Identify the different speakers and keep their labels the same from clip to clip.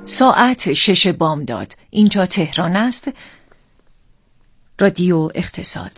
Speaker 1: ساعت 6 بامداد. اینجا تهران است. رادیو اقتصاد.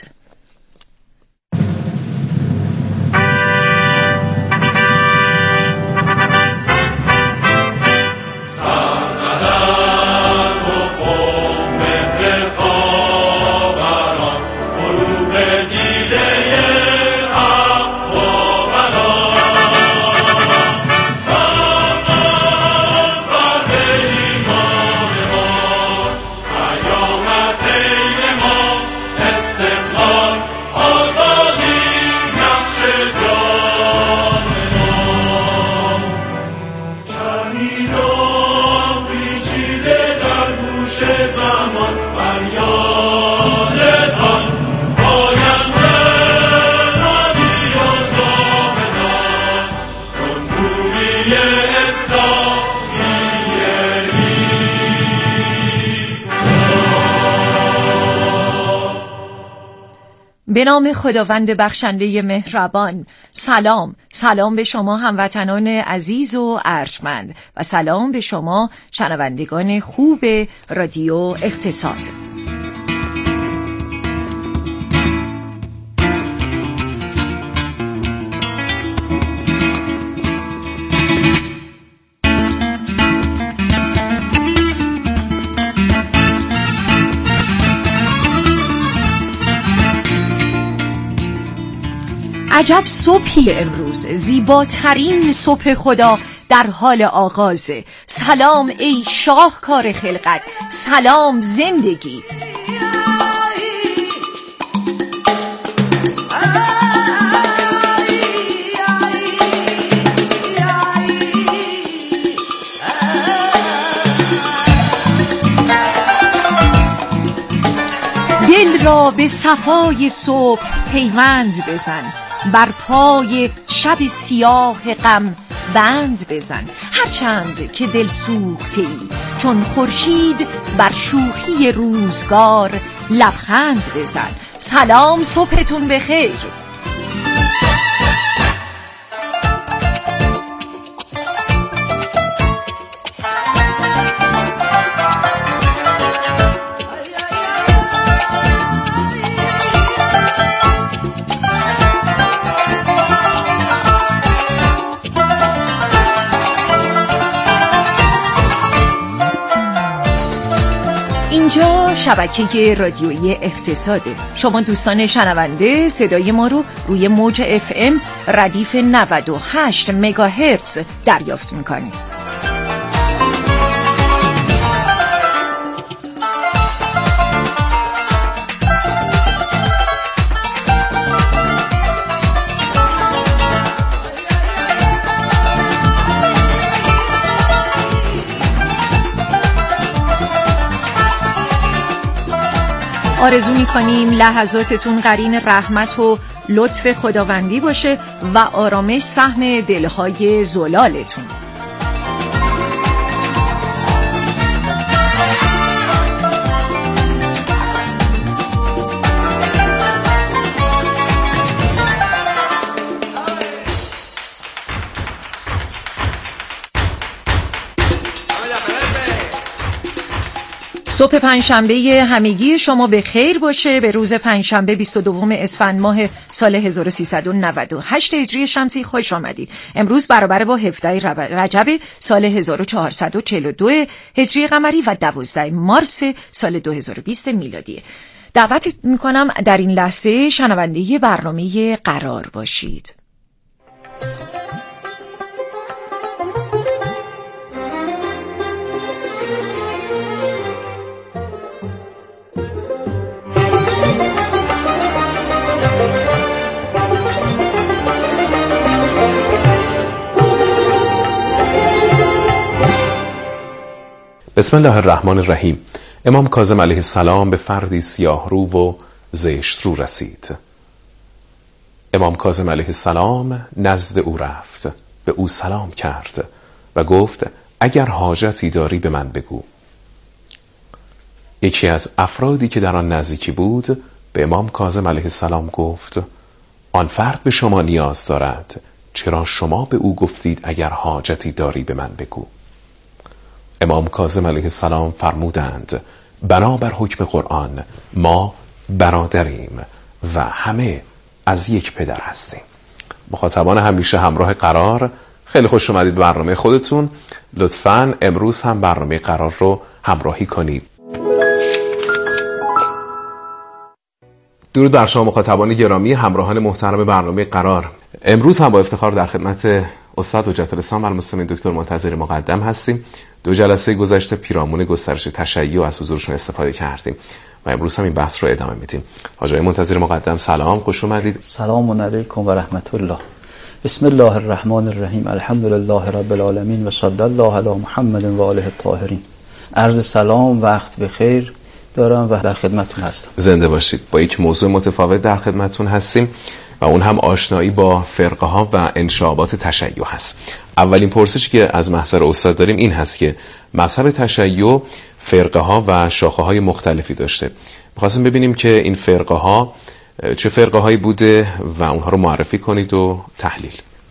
Speaker 1: به نام خداوند بخشنده مهربان. سلام به شما هموطنان عزیز و ارجمند و سلام به شما شنوندگان خوب رادیو اقتصاد. عجب صبحی امروز، زیباترین صبح خدا در حال آغازه. سلام ای شاهکار خلقت، سلام زندگی. دل را به صفای صبح پیوند بزن، بر پای شب سیاه غم بند بزن. هرچند که دل سوخته ای چون خورشید، بر شوخی روزگار لبخند بزن. سلام، صبحتون بخیر. اینجا شبکه رادیویی اقتصاده. شما دوستان شنونده صدای ما رو روی موج FM ردیف 98 مگاهرتز دریافت میکنید. آرزو می‌کنیم لحظاتتون قرین رحمت و لطف خداوندی باشه و آرامش سهم دلهای زلالتون. صبح پنجشنبه همگی شما به خیر باشه. به روز پنجشنبه 22 اسفند ماه سال 1398 هجری شمسی خوش آمدید. امروز برابر با 17 رجب سال 1442 هجری قمری و 12 مارس سال 2020 میلادی. دعوت میکنم در این لحظه شنونده برنامه قرار باشید.
Speaker 2: بسم الله الرحمن الرحیم. امام کاظم علیه السلام به فردی سیاه رو و زشت رو رسید. امام کاظم علیه السلام نزد او رفت، به او سلام کرد و گفت اگر حاجتی داری به من بگو. یکی از افرادی که در آن نزدیکی بود به امام کاظم علیه السلام گفت آن فرد به شما نیاز دارد، چرا شما به او گفتید اگر حاجتی داری به من بگو؟ امام کاظم علیه السلام فرمودند بنابر حکم قرآن ما برادریم و همه از یک پدر هستیم. مخاطبان همیشه همراه قرار، خیلی خوش اومدید برنامه خودتون. لطفاً امروز هم برنامه قرار رو همراهی کنید. درود بر شما مخاطبان گرامی، همراهان محترم برنامه قرار. امروز هم با افتخار در خدمت استاد حجت الاسلام المسلمین دکتر منتظر مقدم هستیم. 2 جلسه گذشته پیرامون گسترش تشیع از حضورشون استفاده کردیم و امروز هم این بحث رو ادامه میدیم. حاجی منتظر مقدم سلام، خوش اومدید.
Speaker 3: سلام علیکم و رحمت الله. بسم الله الرحمن الرحیم. الحمد لله رب العالمین و صلی الله علی محمد و آله الطاهرین. عرض سلام، وقت بخیر دارم و در خدمتتون هستم.
Speaker 2: زنده باشید. با یک موضوع متفاوت در خدمتتون هستیم و اون هم آشنایی با فرقه ها و انشابات تشیع هست. اولین پرسشی که از محضر استاد داریم این هست که مذهب تشیع فرقه ها و شاخه های مختلفی داشته. می‌خواستیم ببینیم که این فرقه ها چه فرقه هایی بوده و اونها رو معرفی کنید و تحلیل.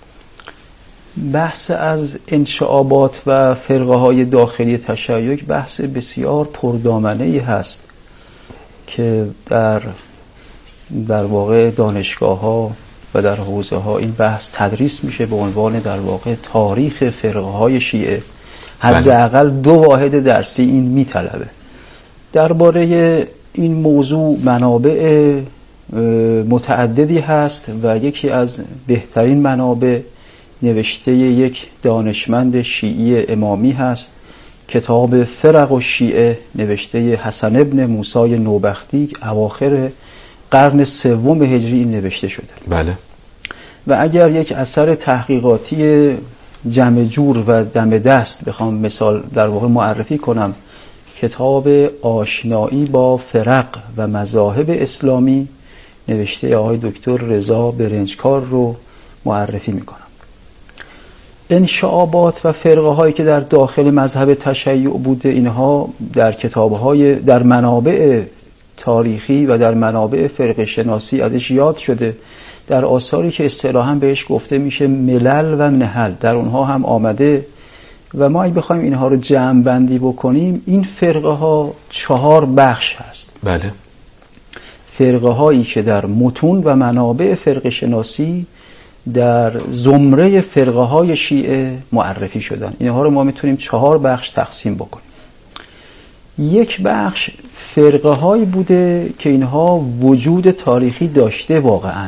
Speaker 3: بحث از انشعابات و فرقه های داخلی تشیع بحث بسیار پردامنه‌ای هست که در واقع دانشگاه ها و در حوزه ها این بحث تدریس میشه به عنوان در واقع تاریخ فرقه های شیعه. حداقل 2 واحد درسی این میطلبه. درباره این موضوع منابع متعددی هست و یکی از بهترین منابع نوشته یک دانشمند شیعی امامی هست، کتاب فرق الشیعه نوشته حسن ابن موسی نوبختی، اواخر قرن 3 هجری این نوشته شده.
Speaker 2: بله. و
Speaker 3: اگر یک اثر تحقیقاتی جمع جور و دم دست بخوام مثال در واقع معرفی کنم، کتاب آشنایی با فرق و مذاهب اسلامی نوشته آقای دکتر رضا برنجکار رو معرفی میکنم. انشعابات و فرقه هایی که در داخل مذهب تشیع بوده، اینها در کتاب‌های در منابع تاریخی و در منابع فرقه شناسی ازش یاد شده. در آثاری که اصطلاحاً بهش گفته میشه ملل و نحل، در اونها هم آمده و ما اگه بخوایم اینها رو جمع بندی بکنیم، این فرقه ها 4 بخش هست.
Speaker 2: بله.
Speaker 3: فرقه هایی که در متون و منابع فرقه شناسی در زمره فرقه های شیعه معرفی شدن. اینها رو ما میتونیم 4 بخش تقسیم بکنیم. یک بخش فرقه هایی بوده که اینها وجود تاریخی داشته واقعا،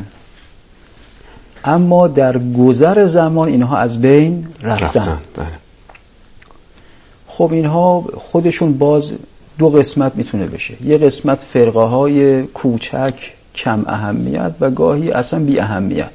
Speaker 3: اما در گذر زمان اینها از بین رفتن.
Speaker 2: بله.
Speaker 3: خب اینها خودشون باز 2 قسمت میتونه بشه. یه قسمت فرقه های کوچک کم اهمیت و گاهی اصلا بی اهمیت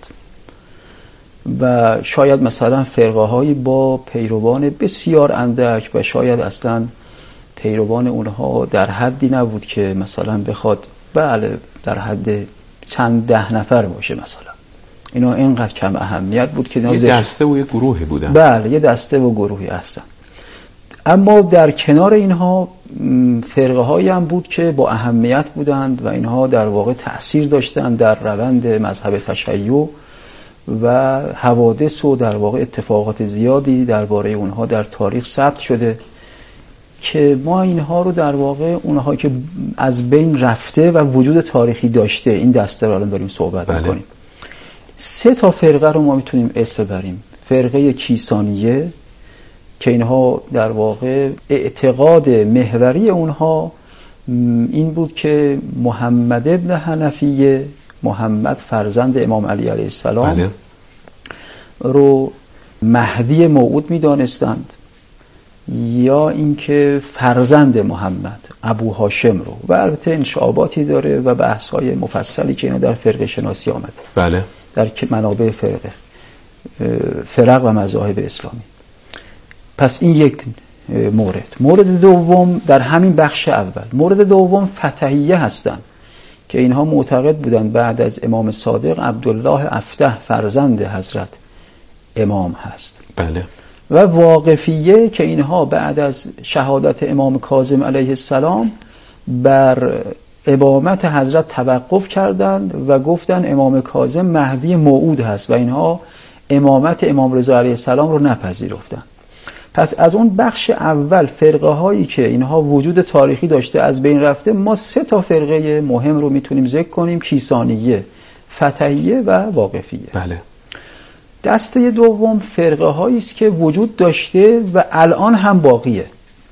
Speaker 3: و شاید مثلا فرقه هایی با پیروان بسیار اندک و شاید اصلا پیروان اونها در حدی نبود که مثلا بخواد بله در حد چند 10 نفر باشه. مثلا اینا اینقدر کم اهمیت بود که
Speaker 2: یه دسته و یه گروهی بودن.
Speaker 3: بله، یه دسته و گروهی هستن. اما در کنار اینها فرقه هایی هم بود که با اهمیت بودند و اینها در واقع تأثیر داشتند در روند مذهب تشیع و حوادث و در واقع اتفاقات زیادی درباره اونها در تاریخ ثبت شده که ما اینها رو در واقع اونها که از بین رفته و وجود تاریخی داشته این دسته رو الان داریم صحبت می‌کنیم. 3 تا فرقه رو ما میتونیم اسم ببریم. فرقه کیسانیه که اینها در واقع اعتقاد محوری اونها این بود که محمد ابن حنفیه، محمد فرزند امام علی علیه السلام
Speaker 2: بله.
Speaker 3: رو مهدی موعود می‌دانستند، یا اینکه فرزند محمد ابو هاشم رو، و البته انشعاباتی داره و بحث‌های مفصلی که اینا در فرقه شناسی آمده.
Speaker 2: بله.
Speaker 3: در منابع فرق و مذاهب اسلامی. پس این یک مورد دوم در همین بخش اول. مورد دوم فتحیه هستند که اینها معتقد بودند بعد از امام صادق عبدالله افتح فرزند حضرت امام هست.
Speaker 2: بله.
Speaker 3: و واقفیه که اینها بعد از شهادت امام کاظم علیه السلام بر امامت حضرت توقف کردند و گفتند امام کاظم مهدی موعود هست و اینها امامت امام رضا علیه السلام رو نپذیرفتند. پس از اون بخش اول فرقه هایی که اینها وجود تاریخی داشته از بین رفته، ما 3 فرقه مهم رو میتونیم ذکر کنیم: کیسانیه، فتحیه و واقفیه.
Speaker 2: بله.
Speaker 3: دسته دوم فرقه هایی است که وجود داشته و الان هم باقیه،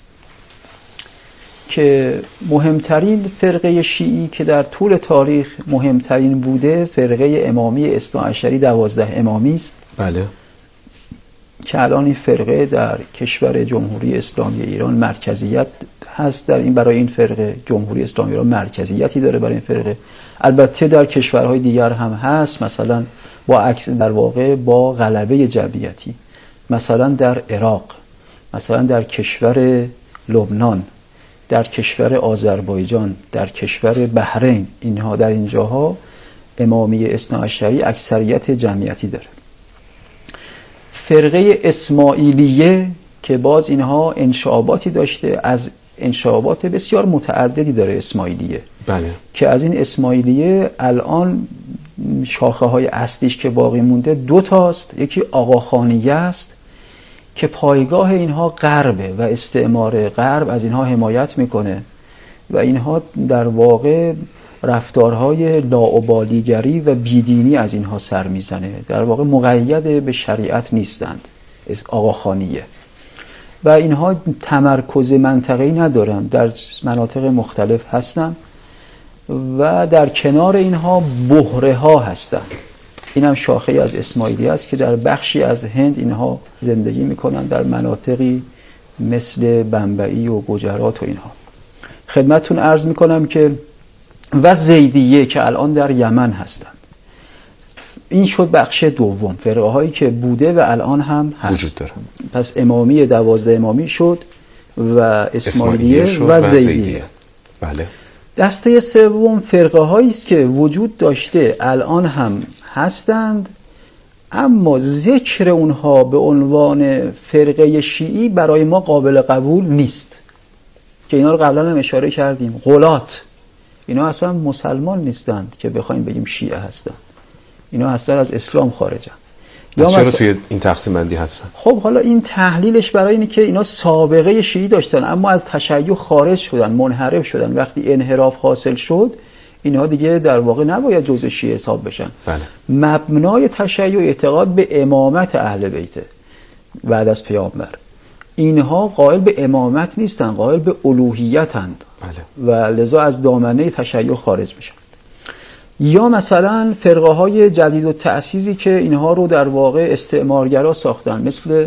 Speaker 3: که مهمترین فرقه شیعی که در طول تاریخ مهمترین بوده فرقه امامی اثناعشری 12 امامی است.
Speaker 2: بله.
Speaker 3: که الان این فرقه در کشور جمهوری اسلامی ایران مرکزیت هست. در این برای این فرقه جمهوری اسلامی ایران مرکزیتی داره برای این فرقه. البته در کشورهای دیگر هم هست، مثلا در واقع با غلبه جمعیتی، مثلا در عراق، مثلا در کشور لبنان، در کشور آذربایجان، در کشور بحرین. اینها در اینجاها امامی اثناعشری اکثریت جمعیتی داره. فرقه اسماعیلیه که باز اینها انشعاباتی داشته، از انشعابات بسیار متعددی داره اسماعیلیه.
Speaker 2: بله.
Speaker 3: که از این اسماعیلیه الان شاخه های اصلیش که باقی مونده 2 تاست. یکی آقاخانیه است که پایگاه اینها غربه و استعمار غرب از اینها حمایت میکنه و اینها در واقع رفتارهای لاابالیگری و بیدینی از اینها سر میزنه، در واقع مقید به شریعت نیستند. آقاخانیه و اینها تمرکز منطقه‌ای ندارن، در مناطق مختلف هستن و در کنار اینها بحره ها هستن. این هم شاخه از اسماعیلی است که در بخشی از هند اینها زندگی میکنن، در مناطقی مثل بمبئی و گجرات و اینها. خدمتتون عرض میکنم که و زیدیه که الان در یمن هستند. این شد بخش دوم، فرقه هایی که بوده و الان هم هست
Speaker 2: وجود داره.
Speaker 3: پس امامی 12 امامی شد و اسماعیلیه و زیدیه.
Speaker 2: بله.
Speaker 3: دسته سوم فرقه هایی است که وجود داشته الان هم هستند، اما ذکر اونها به عنوان فرقه شیعی برای ما قابل قبول نیست، که اینا رو قبلا هم اشاره کردیم. غلات اینا اصلا مسلمان نیستند که بخوایم بگیم شیعه هستند، اینا اصلا از اسلام خارجن.
Speaker 2: یا چرا توی این تقسیم بندی هستن؟
Speaker 3: خب حالا این تحلیلش برای اینه که اینا سابقه شیعی داشتن اما از تشیع خارج شدن، منحرف شدن. وقتی انحراف حاصل شد اینها دیگه در واقع نباید جزء شیعه حساب بشن.
Speaker 2: بله. مبنای
Speaker 3: تشیع اعتقاد به امامت اهل بیته بعد از پیامبر. اینها قائل به امامت نیستن، قائل به الوهیتند.
Speaker 2: بله.
Speaker 3: و لذا از دامنه تشیع خارج میشن. یا مثلا فرقه های جدید و تأسیسی که اینها رو در واقع استعمارگرا ساختن، مثل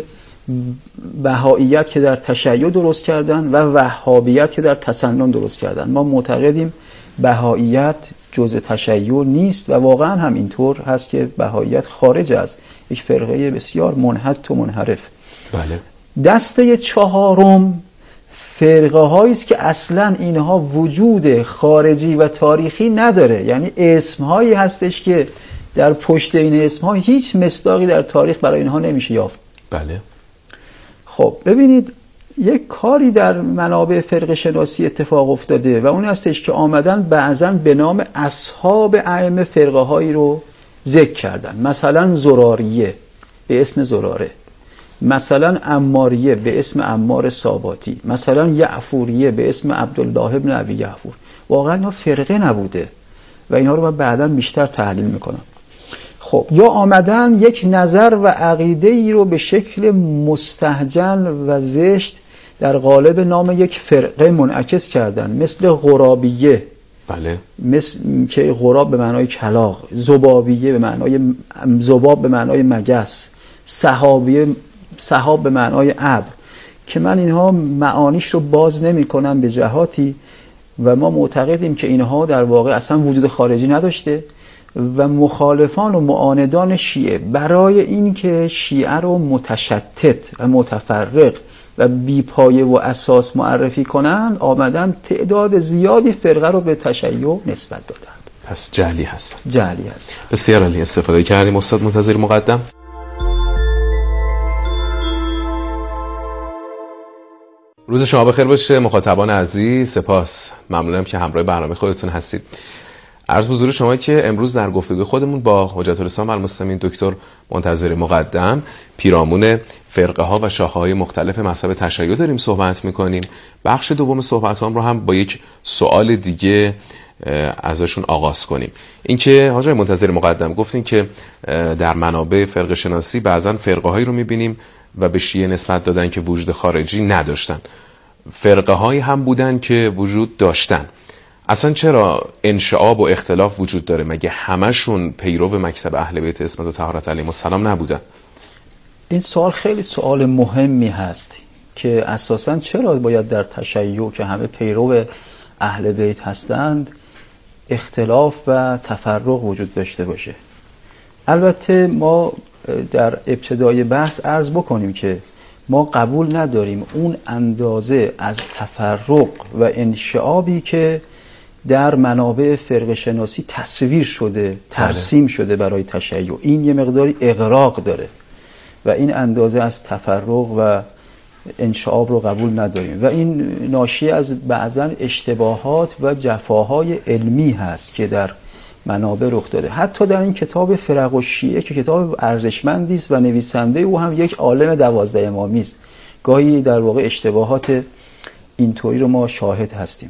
Speaker 3: بهائیت که در تشیع درست کردن و وهابیت که در تسنن درست کردن. ما معتقدیم بهائیت جزء تشیع نیست و واقعا هم اینطور هست که بهائیت خارج از یک فرقه بسیار منحط و منحرف.
Speaker 2: بله.
Speaker 3: دسته چهارم فرقه هایی است که اصلا اینها وجود خارجی و تاریخی نداره، یعنی اسم هایی هستش که در پشت این اسم ها هیچ مصداقی در تاریخ برای اینها نمیشه یافت.
Speaker 2: بله.
Speaker 3: خب ببینید یک کاری در منابع فرقه شناسی اتفاق افتاده و اون هستش که آمدن بعضا به نام اصحاب ائمه فرقه هایی رو ذکر کردن. مثلا زراریه به اسم زراره، مثلا عماریه به اسم عمار ساباتی، مثلا یعفوریه به اسم عبدالله ابن ابی یعفور. واقعا اینا فرقه نبوده و اینها رو من بعدا بیشتر تحلیل میکنم. خب یا آمدن یک نظر و عقیده ای رو به شکل مستهجن و زشت در قالب نام یک فرقه منعکس کردن، مثل غرابیه.
Speaker 2: بله.
Speaker 3: مثل که غراب به معنای کلاغ، ذبابیه به معنای ذباب به معنای مگس، سحاب به معنای ابر، که من اینها معانیش رو باز نمی کنم به جهاتی و ما معتقدیم که اینها در واقع اصلا وجود خارجی نداشته و مخالفان و معاندان شیعه برای اینکه شیعه رو متشتت و متفرق و بیپایه و اساس معرفی کنند آمدن تعداد زیادی فرقه رو به تشیع نسبت دادند.
Speaker 2: پس جعلی هستن.
Speaker 3: جعلی هست.
Speaker 2: بسیار عالی، استفاده کردیم استاد منتظر مقدم. روز شما بخیر باشه مخاطبان عزیز. سپاس، ممنونم که همراه برنامه خودتون هستید. عرض حضور شما که امروز در گفتگوی خودمون با حجت الاسلام و المسلمین دکتر منتظر مقدم پیرامون فرقه ها و شاخه های مختلف مذهب تشیع داریم صحبت میکنیم. بخش دوم صحبت هم رو هم با یک سوال دیگه ازشون آغاز کنیم. اینکه حاجی منتظر مقدم گفتین که در منابع فرقه شناسی بعضا فرقه هایی رو میبینیم و به شیعه نسبت دادن که وجود خارجی نداشتن، فرقه هایی هم بودن که وجود داشتن. اصلا چرا انشعاب و اختلاف وجود داره؟ مگه همشون پیرو مکتب اهل بیت عصمت و طهارت علیهم السلام نبودن؟
Speaker 3: این سوال خیلی سوال مهمی هست که اساساً چرا باید در تشیع که همه پیرو اهل بیت هستند اختلاف و تفرق وجود داشته باشه؟ البته ما در ابتدای بحث عرض بکنیم که ما قبول نداریم اون اندازه از تفرق و انشعابی که در منابع فرقه شناسی تصویر شده، ترسیم شده برای تشیع، این یه مقداری اغراق داره و این اندازه از تفرق و انشعاب رو قبول نداریم و این ناشی از بعضا اشتباهات و جفاهای علمی هست که در منابع رخ داده. حتی در این کتاب فرق الشیعه که کتاب ارزشمندی است و نویسنده او هم یک عالم 12 امامی است، گاهی در واقع اشتباهات اینطوری رو ما شاهد هستیم.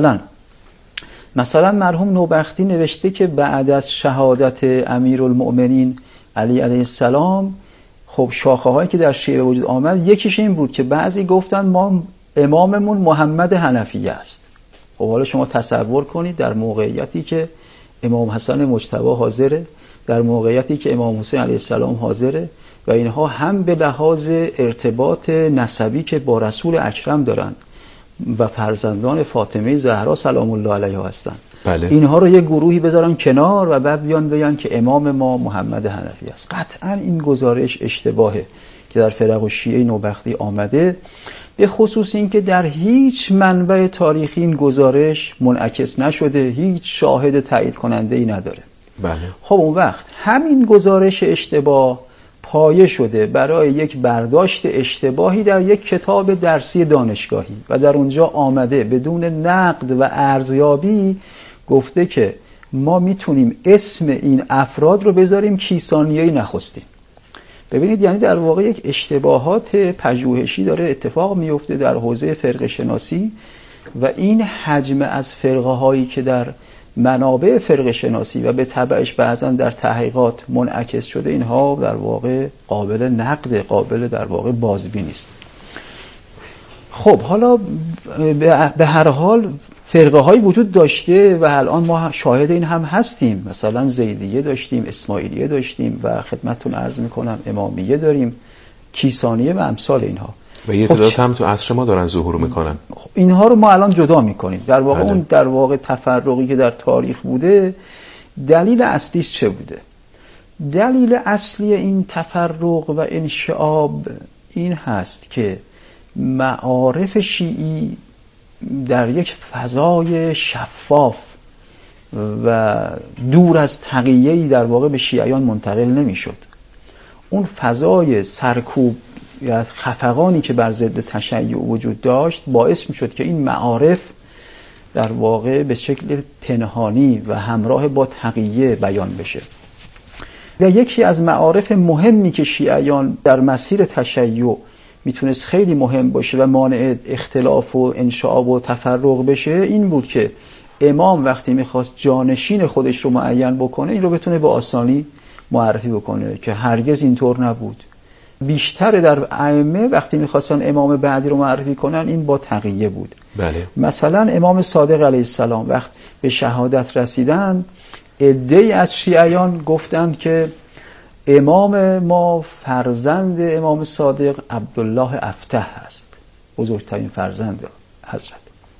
Speaker 3: مثلا مرحوم نوبختی نوشته که بعد از شهادت امیرالمؤمنین علی علیه السلام خب شاخه هایی که در شیعه وجود آمد یکیش این بود که بعضی گفتن ما اماممون محمد حنفیه است. خب حالا شما تصور کنید در موقعیتی که امام حسن مجتبی حاضره، در موقعیتی که امام حسین علیه السلام حاضره و اینها هم به لحاظ ارتباط نسبی که با رسول اکرم دارن و فرزندان فاطمه زهرا سلام الله علیها هستن،
Speaker 2: بله.
Speaker 3: اینها رو یک گروهی بذارن کنار و بعد بیان بگن که امام ما محمد حنفی است. قطعا این گزارش اشتباهه که در فرق الشیعه نوبختی آمده، به خصوص این که در هیچ منبع تاریخی این گزارش منعکس نشده، هیچ شاهد تایید کننده ای نداره.
Speaker 2: بله.
Speaker 3: خب اون وقت همین گزارش اشتباه پایه شده برای یک برداشت اشتباهی در یک کتاب درسی دانشگاهی و در اونجا آمده بدون نقد و ارزیابی گفته که ما میتونیم اسم این افراد رو بذاریم کیسانیه‌ای نخستین. ببینید یعنی در واقع یک اشتباهات پژوهشی داره اتفاق میفته در حوزه فرقه شناسی و این حجم از فرقه هایی که در منابع فرقه شناسی و به تبعش بعضا در تحقیقات منعکس شده، اینها در واقع قابل نقد، قابل در واقع بازبینی است. خب حالا به هر حال فرقه هایی وجود داشته و الان ما شاهد این هم هستیم، مثلا زیدیه داشتیم، اسماعیلیه داشتیم و خدمتتون عرض میکنم امامیه داریم، کیسانیه و امثال اینها
Speaker 2: و یه تعداد هم تو عصر ما دارن ظهور میکنن.
Speaker 3: اینها رو ما الان جدا میکنیم. در واقع اون در واقع تفرقی که در تاریخ بوده دلیل اصلیش چه بوده؟ دلیل اصلی این تفرق و انشعاب این هست که معارف شیعی در یک فضای شفاف و دور از تقیه‌ای در واقع به شیعیان منتقل نمیشد. اون فضای سرکوب یا خفقانی که بر ضد تشیع وجود داشت باعث میشد که این معارف در واقع به شکل پنهانی و همراه با تقیه بیان بشه. و یکی از معارف مهمی که شیعیان در مسیر تشیع میتونست خیلی مهم باشه و مانع اختلاف و انشعاب و تفرق بشه این بود که امام وقتی میخواست جانشین خودش رو معین بکنه این رو بتونه به آسانی معرفی بکنه که هرگز اینطور نبود. بیشتر در ائمه وقتی میخواستن امام بعدی رو معرفی کنن این با تقیه بود.
Speaker 2: بله.
Speaker 3: مثلا امام صادق علیه السلام وقت به شهادت رسیدن عده‌ای از شیعیان گفتند که امام ما فرزند امام صادق عبدالله افتح است، بزرگترین فرزند حضرت.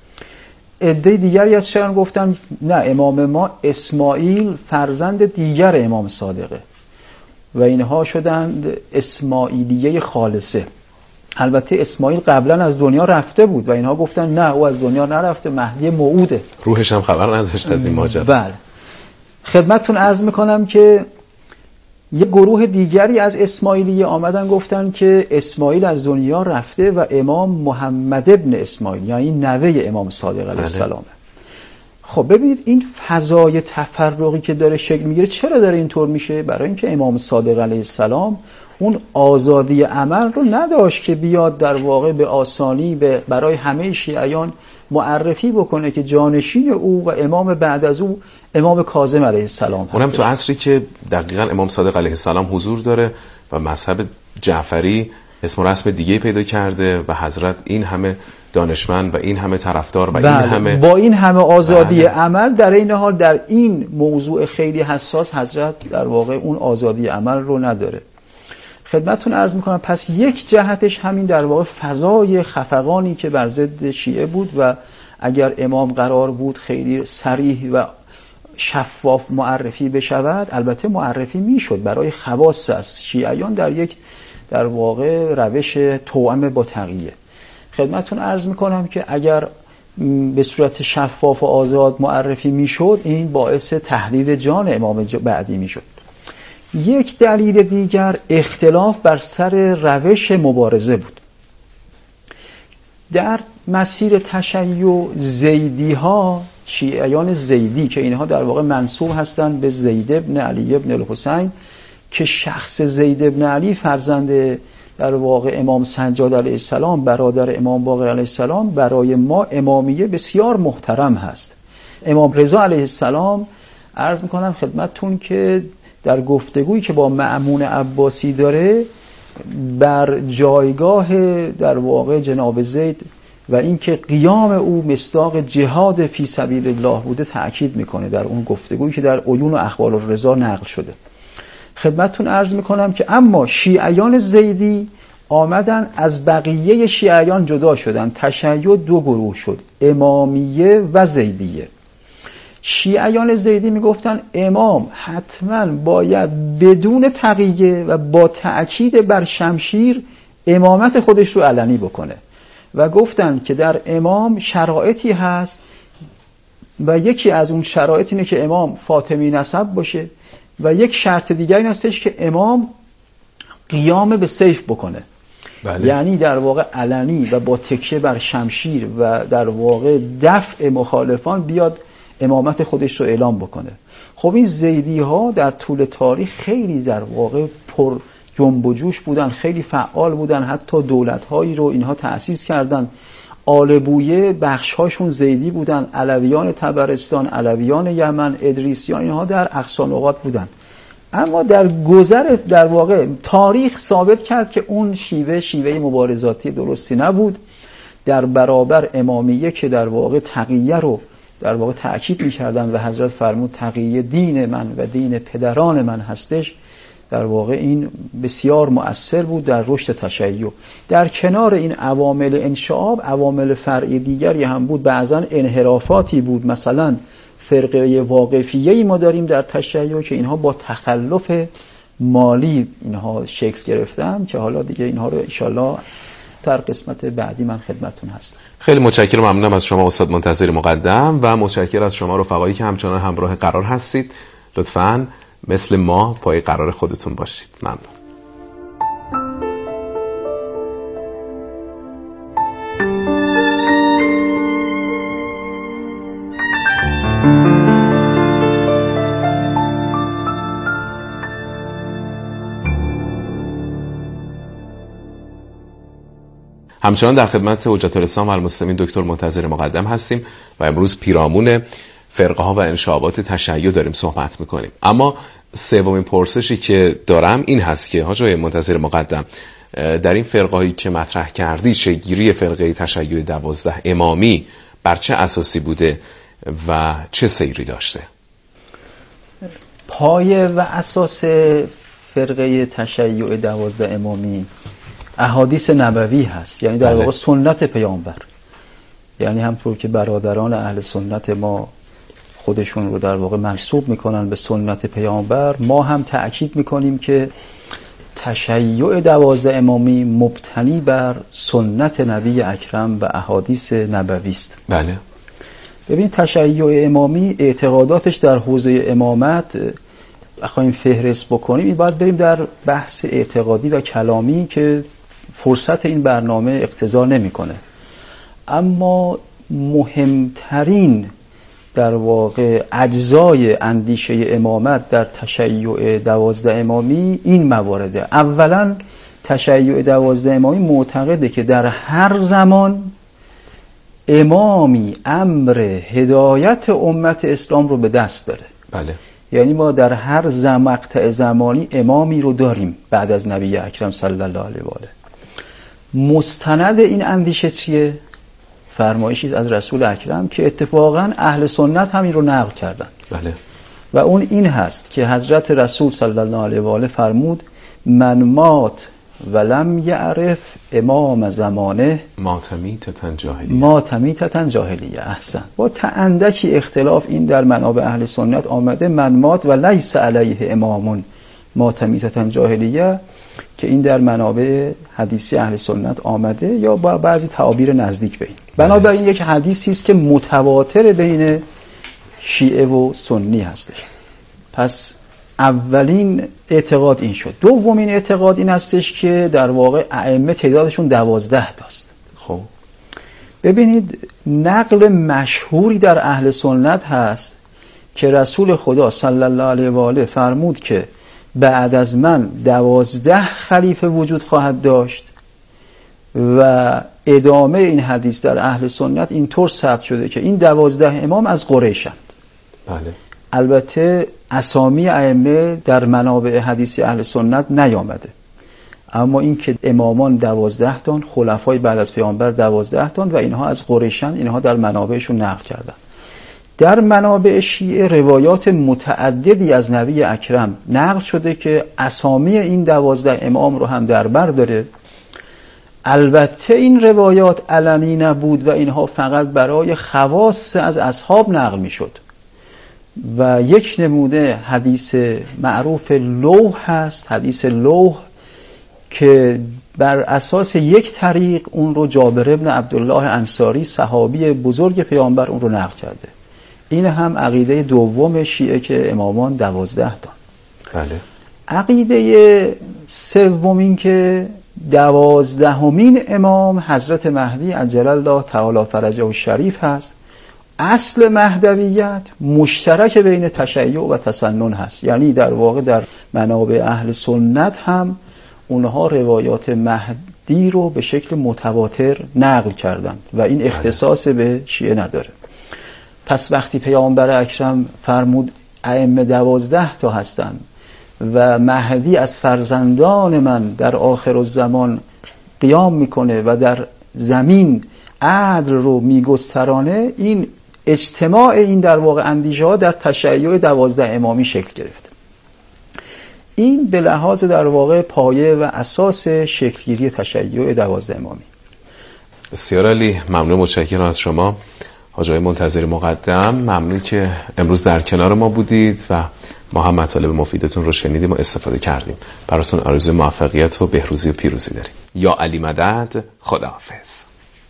Speaker 3: عده دیگری از شیعیان گفتند نه، امام ما اسماعیل فرزند دیگر امام صادقه و اینها شدند اسماعیلیه خالصه. البته اسماعیل قبلا از دنیا رفته بود و اینها گفتن نه، او از دنیا نرفته، مهدی موعوده،
Speaker 2: روحش هم خبر نداشت از این ماجرا.
Speaker 3: بله. خدمتتون عرض میکنم که یک گروه دیگری از اسماعیلیه آمدن گفتن که اسماعیل از دنیا رفته و امام محمد ابن اسماعیل یعنی نوه امام صادق علیه السلام. خب ببینید این فضای تفرقی که داره شکل میگیره چرا داره اینطور میشه؟ برای اینکه امام صادق علیه السلام اون آزادی عمل رو نداشت که بیاد در واقع به آسانی برای همه شیعیان معرفی بکنه که جانشین او و امام بعد از او امام کاظم علیه السلام هست.
Speaker 2: اونم تو عصری که دقیقاً امام صادق علیه السلام حضور داره و مذهب جعفری اسم و رسم دیگه پیدا کرده و حضرت این همه دانشمند و این همه طرفدار و این همه
Speaker 3: با این همه آزادی عمل در این حال در این موضوع خیلی حساس حضرت در واقع اون آزادی عمل رو نداره. خدمتتون عرض میکنم پس یک جهتش همین در واقع فضای خفقانی که بر ضد شیعه بود و اگر امام قرار بود خیلی صریح و شفاف معرفی بشود البته معرفی میشد برای خواص از شیعیان در یک در واقع روش توأم با تقیه. خدمتتون عرض میکنم که اگر به صورت شفاف و آزاد معرفی میشد این باعث تهدید جان امام بعدی میشد. یک دلیل دیگر اختلاف بر سر روش مبارزه بود. در مسیر تشیع زیدی ها شیعیان زیدی که اینها در واقع منسوب هستند به زید ابن علی ابن الحسین که شخص زید ابن علی فرزند در واقع امام سجاد علیه السلام برادر امام باقر علیه السلام برای ما امامیه بسیار محترم هست. امام رضا علیه السلام عرض میکنم خدمتتون که در گفتگویی که با مأمون عباسی داره بر جایگاه در واقع جناب زید و اینکه قیام او مصداق جهاد فی سبیل الله بوده تأکید میکنه در اون گفتگویی که در عیون و اخبار الرضا نقل شده. خدمتتون عرض میکنم که اما شیعیان زیدی آمدن از بقیه شیعیان جدا شدن. تشیع دو گروه شد، امامیه و زیدیه. شیعیان زیدی میگفتن امام حتما باید بدون تقیه و با تأکید بر شمشیر امامت خودش رو علنی بکنه و گفتن که در امام شرایطی هست و یکی از اون شرایط اینه که امام فاطمی نسب باشه و یک شرط دیگه این هستش که امام قیام به سیف بکنه. بله. یعنی در واقع علنی و با تکیه بر شمشیر و در واقع دفع مخالفان بیاد امامت خودش رو اعلام بکنه. خب این زیدی ها در طول تاریخ خیلی در واقع پر جنب و جوش بودن، خیلی فعال بودن، حتی دولت هایی رو اینها تأسیس کردن. آل بویه بخش هاشون زیدی بودن، علویان طبرستان، علویان یمن، ادریسیان، اینها در اقصا نقاط بودن. اما در گذر در واقع تاریخ ثابت کرد که اون شیوه مبارزاتی درستی نبود. در برابر امامیه که در واقع تقیه رو در واقع تأکید می‌کردن و حضرت فرمود تقیه دین من و دین پدران من هستش، در واقع این بسیار مؤثر بود در رشد تشیع. در کنار این عوامل انشعاب عوامل فرعی دیگری هم بود، بعضا انحرافاتی بود. مثلا فرقه واقفیه‌ای ما داریم در تشیع که اینها با تخلف مالی اینها شکل گرفتن که حالا دیگه اینها رو انشالله در قسمت بعدی من خدمتتون هستم.
Speaker 2: خیلی متشکرم، ممنونم از شما استاد منتظر مقدم و متشکرم از شما رفقایی که همچنان همراه قرار هستید. لطفاً مثل ما پای قرار خودتون باشید. ممنون. همچنان در خدمت حجت الاسلام و المسلمین دکتر منتظر مقدم هستیم و امروز پیرامون فرقه ها و انشعابات تشیع داریم صحبت میکنیم. اما سومین پرسشی که دارم این هست که حاج منتظر مقدم در این فرقه هایی که مطرح کردی چگیری فرقه تشیع 12 امامی بر چه اساسی بوده و چه سیری داشته؟
Speaker 3: پایه و اساس فرقه تشیع 12 امامی احادیث نبوی هست، یعنی در واقع سنت پیامبر. یعنی همطور که برادران اهل سنت ما خودشون رو در واقع منسوب میکنن به سنت پیامبر، ما هم تأکید میکنیم که تشیع 12 امامی مبتنی بر سنت نبی اکرم و احادیث نبوی است.
Speaker 2: بله.
Speaker 3: ببین تشیع امامی اعتقاداتش در حوزه امامت بخوایم فهرست بکنیم این باید بریم در بحث اعتقادی و کلامی که فرصت این برنامه اقتضا نمیکنه. اما مهمترین در واقع اجزای اندیشه امامت در تشیع 12 امامی این موارده. اولا تشیع 12 امامی معتقده که در هر زمان امامی امر هدایت امت اسلام رو به دست داره.
Speaker 2: بله.
Speaker 3: یعنی ما در هر مقطع زمانی امامی رو داریم بعد از نبی اکرم صلی الله علیه و آله. مستند این اندیشه چیه؟ فرمایشی از رسول اکرم که اتفاقا اهل سنت همین رو نقل کردن.
Speaker 2: بله.
Speaker 3: و اون این هست که حضرت رسول صلی الله علیه و آله فرمود من مات ولم یعرف امام زمانه ماتمیتتن جاهلیه. احسن. با اندکی اختلاف این در منابع اهل سنت آمده من مات و لیس علیه امامون ماتمیتتن جاهلیه، که این در منابع حدیثی اهل سنت آمده یا با بعضی تعابیر نزدیک به این. بنابراین یک حدیثی است که متواتر بین شیعه و سنی هستش. پس اولین اعتقاد این شد. دومین اعتقاد این هستش که در واقع ائمه تعدادشون 12 تاست.
Speaker 2: خب
Speaker 3: ببینید نقل مشهوری در اهل سنت هست که رسول خدا صلی الله علیه و آله فرمود که بعد از من 12 خلیفه وجود خواهد داشت و ادامه این حدیث در اهل سنت اینطور ثبت شده که این 12 امام از قریشند.
Speaker 2: بله.
Speaker 3: البته اسامی ائمه در منابع حدیثی اهل سنت نیامده، اما این که امامان 12 تان، خلفای بعد از پیامبر 12 تان و اینها از قریشند، اینها در منابعشون نقل کردن. در منابع شیعه روایات متعددی از نبی اکرم نقل شده که اسامی این 12 امام رو هم در بر داره. البته این روایات علنی نبود و اینها فقط برای خواص از اصحاب نقل می شد و یک نمونه حدیث معروف لوح هست، حدیث لوح که بر اساس یک طریق اون رو جابر ابن عبدالله انصاری صحابی بزرگ پیامبر اون رو نقل کرده. این هم عقیده دوم شیعه که امامان 12 تان.
Speaker 2: بله.
Speaker 3: عقیده سوم این که 12مین امام حضرت مهدی عجل الله تعالی فرجه الشریف هست. اصل مهدویت مشترک بین تشیع و تسنن هست، یعنی در واقع در منابع اهل سنت هم اونها روایات مهدی رو به شکل متواتر نقل کردند و این اختصاص به شیعه نداره. پس وقتی پیامبر اکرم فرمود ائمه 12 تا هستند و مهدی از فرزندان من در آخر الزمان قیام میکنه و در زمین عدل رو میگسترانه، این اجتماع این در واقع اندیشه ها در تشیع 12 امامی شکل گرفت. این به لحاظ در واقع پایه و اساس شکلگیری تشیع 12 امامی.
Speaker 2: بسیار عالی، ممنون، متشکرم از شما حاج آقای منتظری مقدم. ممنون که امروز در کنار ما بودید و ما هم مطالب مفیدتون رو شنیدیم و استفاده کردیم. براتون آرزوی موفقیت و بهروزی و پیروزی داریم. یا علی مدد. خداحافظ.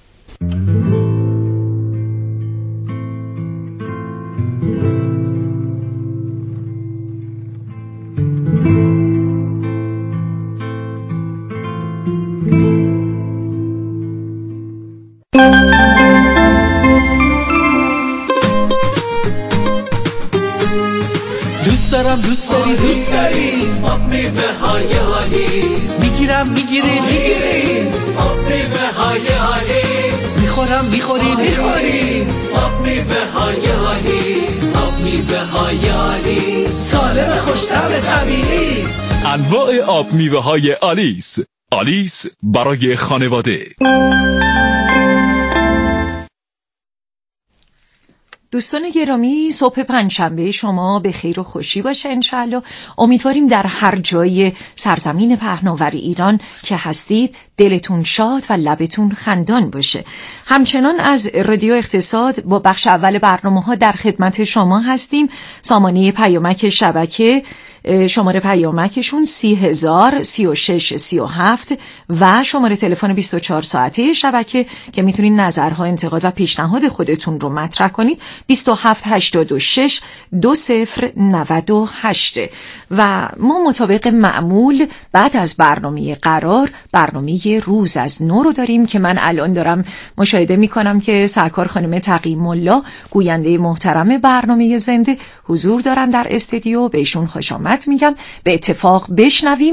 Speaker 4: دوست داری آب میوه های عالی، میگیری آب میوه های عالی، میخوری آب میوه های عالی، آب میوه های عالی، سالم خوش‌طعم طبیعی است.
Speaker 5: انواع آب میوه های آلیس برای خانواده.
Speaker 1: دوستان گرامی، صبح پنجشنبه شما به خیر و خوشی باشه انشالله. امیدواریم در هر جای سرزمین پهناور ایران که هستید دلتون شاد و لبتون خندان باشه. همچنان از رادیو اقتصاد با بخش اول برنامه ها در خدمت شما هستیم. سامانه پیامک شبکه شماره پیامکشون 30,000 36 37 و شماره تلفن 24 ساعته شبکه که میتونید نظرها، انتقاد و پیشنهاد خودتون رو مطرح کنید 2786 2098. و ما مطابق معمول بعد از برنامه قرار برنامه روز از نو رو داریم که من الان دارم مشاهده میکنم که سرکار خانم تقی‌الله گوینده محترم برنامه زنده حضور دارن در استودیو. بهشون خوش آمد میگم. به اتفاق بشنویم